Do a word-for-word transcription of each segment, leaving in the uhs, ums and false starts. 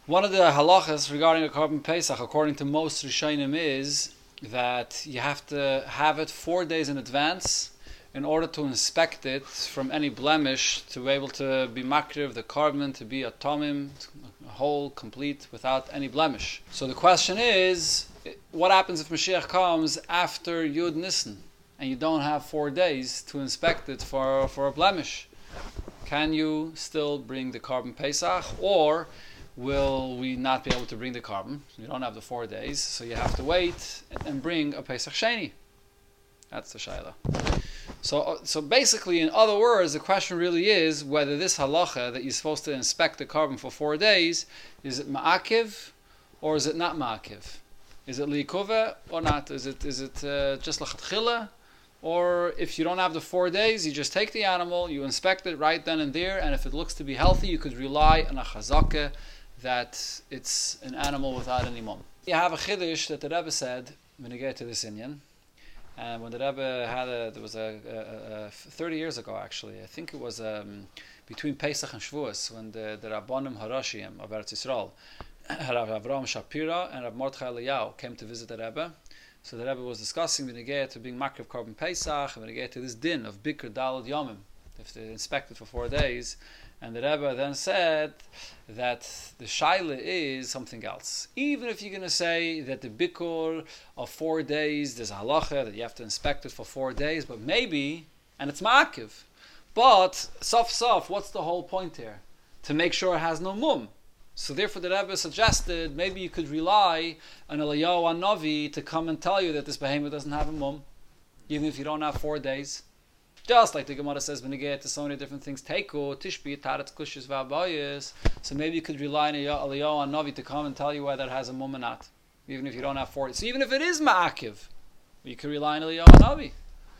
One of the halachas regarding a korban pesach, according to most Rishonim, is that you have to have it four days in advance in order to inspect it from any blemish, to be able to be makriv the korban, to be a tomim, whole, complete, without any blemish. So the question is, what happens if Mashiach comes after Yud Nisan and you don't have four days to inspect it for, for a blemish? Can you still bring the korban pesach, or will we not be able to bring the korban? You don't have the four days, so you have to wait and bring a Pesach Sheni. That's the shaila. So, so basically, in other words, the question really is whether this halacha that you're supposed to inspect the korban for four days, is it ma'akiv or is it not ma'akiv? Is it li'ikuva or not? Is it is it uh, just l'chatchila? Or if you don't have the four days, you just take the animal, you inspect it right then and there, and if it looks to be healthy, you could rely on a chazakah that it's an animal without any mum. You have a chiddush that the Rebbe said when you get to this Inyan, and when the Rebbe had a, there was a, a, a thirty years ago actually, I think it was um, between Pesach and Shavuos, when the, the Rabbanim Harashim of Eretz Yisrael, Rav Avraham Shapira and Rav Mordechai Eliyahu came to visit the Rebbe. So the Rebbe was discussing when you get to being makriv korban Pesach, and when you get to this din of Bikr Dalad Yomim, if they inspect it for four days. And the Rebbe then said that the shaila is something else. Even if you're going to say that the bikur of four days, there's a halacha that you have to inspect it for four days, but maybe, and it's ma'akiv, but sof sof, what's the whole point here? To make sure it has no mum. So therefore the Rebbe suggested maybe you could rely on Eliyahu Navi to come and tell you that this behemoth doesn't have a mum, even if you don't have four days. Just like the Gemara says, when you get to so many different things, Teiko, Tishbi, Taretz, Kushis, V'abayis. So maybe you could rely on Eliyahu Navi to come and tell you whether it has a mum or not, even if you don't have four. So even if it is ma'akiv, you could rely on Eliyahu Navi.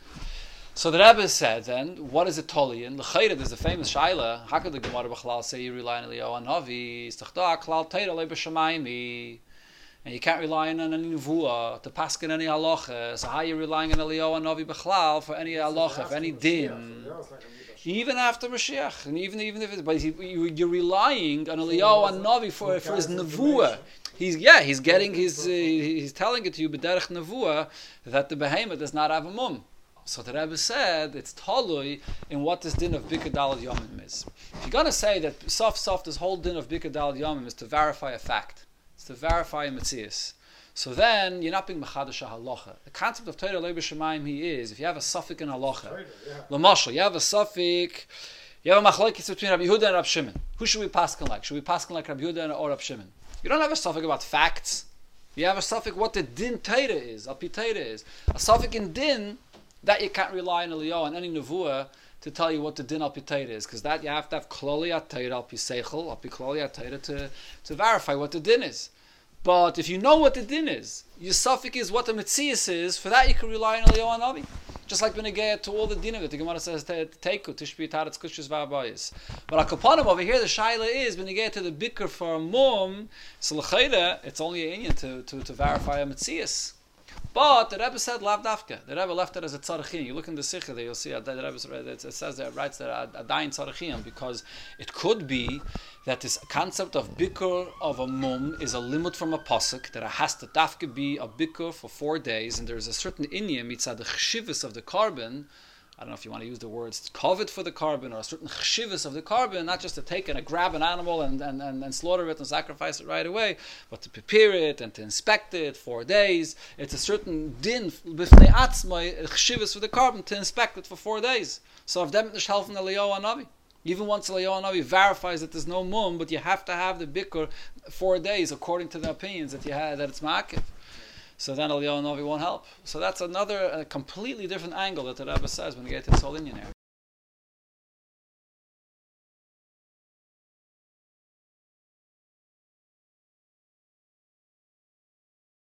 So the Rebbe said then, what is it tolian? L'chayre, there's a famous shaila. How could the Gemara B'chalal say you rely on Eliyahu Navi? Stachda klal teira le b'shamayimi. And you can't rely on any nevuah to paskin any halacha. So how are you relying on Eliyahu Navi B'chalal for any halacha, for any din? Even after Mashiach, and even even if it's, but he, you, you're relying on Eliyahu Navi for for his nevuah. He's yeah, he's getting his uh, he's telling it to you b'derech nevuah that the behemoth does not have a mum. So the Rebbe said it's talui in what this din of Bikr Dalad Yomim is. If you're going to say that sof sof this whole din of Bikr Dalad Yomim is to verify a fact, it's to verify a metzius, so then you're not being mechadash halacha. The concept of Torah Lei B'Shamayim he is, if you have a suffix in halacha, l'mashal, you have a suffix, you have a machlokes between Rabbi Yehuda and Rabbi Shimon. Who should we paskin like? Should we paskin like Rabbi Yehuda or Rabbi Shimon? You don't have a suffix about facts. You have a suffix what the din Torah is, api Torah is. A suffix in din, that you can't rely on Eliyahu and any nevuah to tell you what the din al pi Torah is, because that you have to have kloli atayra al pi seichel al pi kloli atayra to to verify what the din is. But if you know what the din is, your suffix is what the metzius is. For that you can rely on Eliyahu Navi, just like when you get to all the din of it. The Gemara says teiku tishbi taretz kushis v'abayis. But akapanim over here, the shaila is when you get to the bikr for a mum, so l'chayda it's only an inyan to to to verify a metzius. But the Rebbe said lav dafka. The Rebbe left it as a tzarechim. You look in the Sikha there, you'll see that the Rebbe it says there, it writes there a dayin tzarechim, because it could be that this concept of bikur of a mum is a limit from a pasuk that it has to dafka be a bikur for four days, and there is a certain inyam mitzad the chshivus of the korban. I don't know if you want to use the words covet for the korban, or a certain chshivus of the korban, not just to take and grab an animal and, and, and, and slaughter it and sacrifice it right away, but to prepare it and to inspect it four days. It's a certain din b'fnei atzmai chshivus for the korban to inspect it for four days. So if them help from Eliyahu Navi, even once Eliyahu Navi verifies that there's no mum, but you have to have the bikur four days according to the opinions that you had that it's ma'akiv. So then Eliyahu Navi won't help. So that's another, a completely different angle that the Rebbe says when we get to this whole Inyan here.